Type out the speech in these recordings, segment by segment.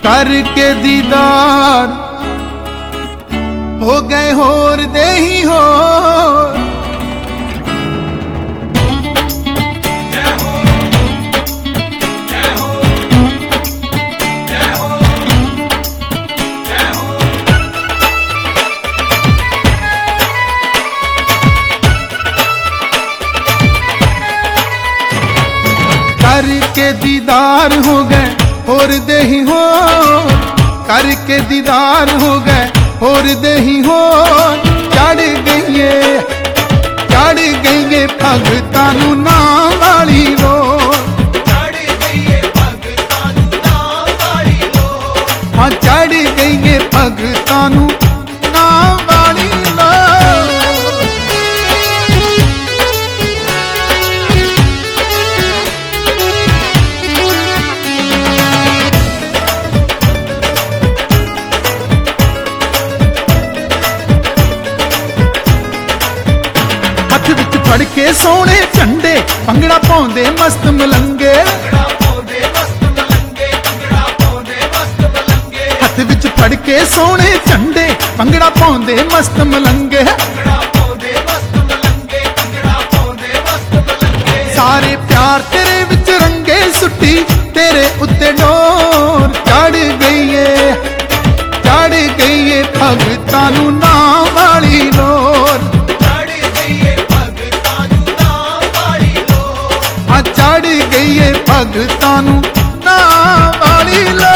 करके दीदार हो गए होर दे ही होर। करके दीदार हो गए होर दे ही हो, करके दीदार हो गए होर दे ही हो। चढ़ गई भगतां नूं नाम वाली लो, हाँ चढ़ गई भगतां नूं नाम वाली लो। हथ विच फड़ के सोने झंडे भंगड़ा पाउंदे मस्त मलंगे, हथ विच फड़ के सोने झंडे भंगड़ा पाउंदे मस्त मलंगे। सारे प्यार तेरे विच रंगे सुट्टी तेरे उत्ते डोर। चढ़ गई है भगतां नूं नाम वाली लोर, चढ़ गई है भगतां नूं नाम वाली लो।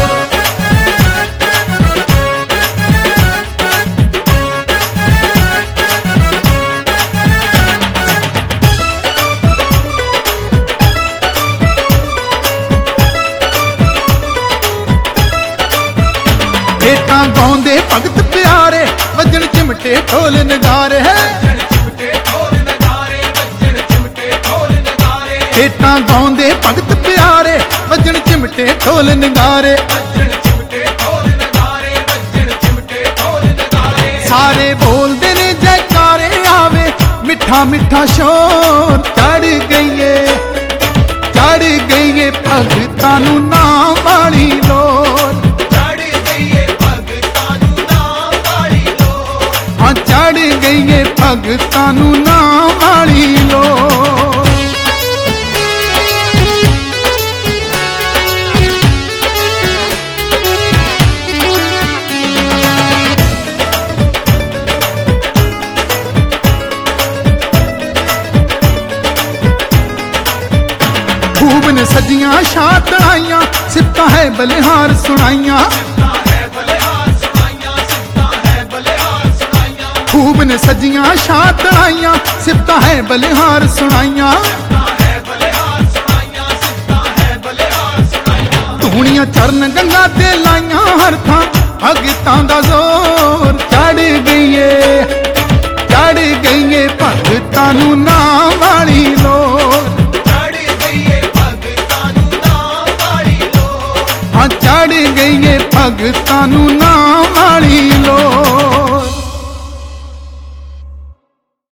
हेठां गाउंदे भगत प्यारे वजन चिमटे ढोल नगारे है, हेठां गाउंदे भगत प्यारे वजन चिमटे ढोल नगारे। सारे बोलदे ने जयकारे आवे मिठा मिठा शोर। चढ़ गई है भगतां नूं नाम वाली लोर, हाँ चढ़ गई है भगतां नूं नाम वाली लोर। खूब ने सजियां शात आइयां सिफतां है बलिहार सुनाइयां, खूब ने सजियां शात आइयां सिफतां है बलिहार सुनाइयां। धूणियां चरण गंगा ते लाइयां हर थां भगतां दा जोर। चढ़ गई है भगतां नूं नाम वाली लोर, हाँ चढ़ गई है भगतां नूं नाम वाली लोर।